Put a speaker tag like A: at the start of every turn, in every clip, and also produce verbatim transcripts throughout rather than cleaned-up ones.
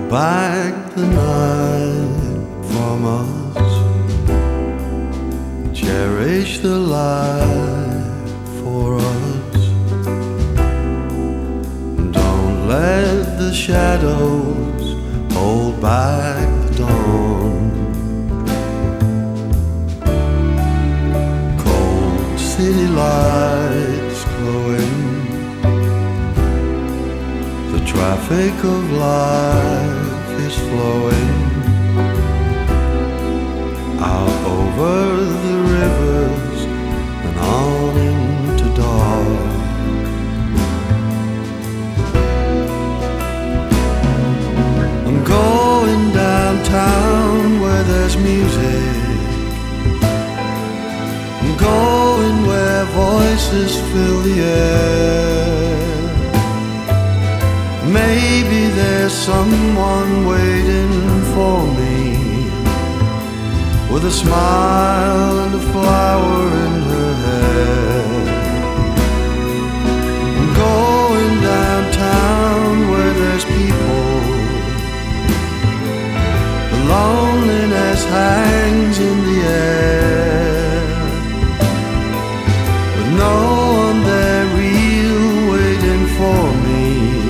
A: back the night from us. Cherish the light for us. Don't let the shadows hold back the dawn. Cold city lights glowing, the traffic of life is flowing out over the rivers and on into dark. I'm going downtown where there's music. I'm going where voices fill the air. Maybe there's someone waiting for me, with a smile and a flower in her hair. I'm going downtown where there's people. The loneliness hangs in the air, with no one there real waiting for me.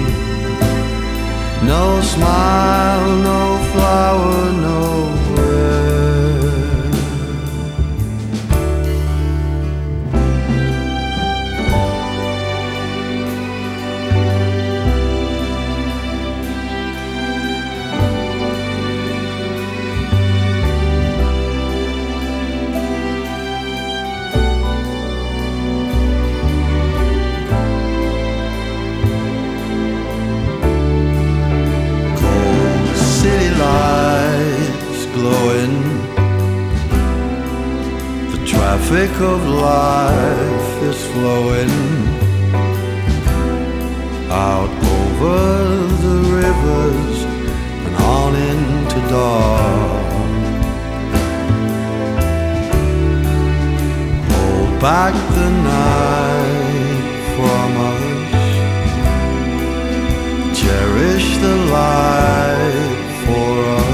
A: No smile, no flower, nowhere. Glowing, the traffic of life is flowing out over the rivers and on into dark. Hold back the night from us. Cherish the light for us.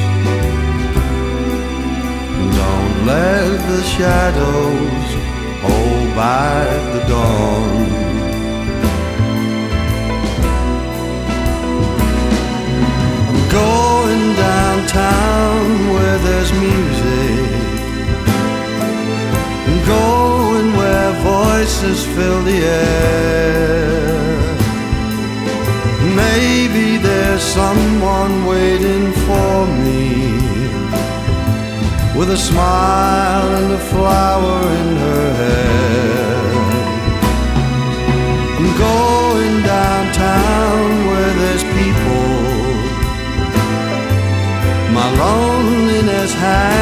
A: Let the shadows hold back the dawn. I'm going downtown where there's music. I'm going where voices fill the air. Maybe there's someone waiting for me, with a smile and a flower in her hair. I'm going downtown where there's people. My loneliness has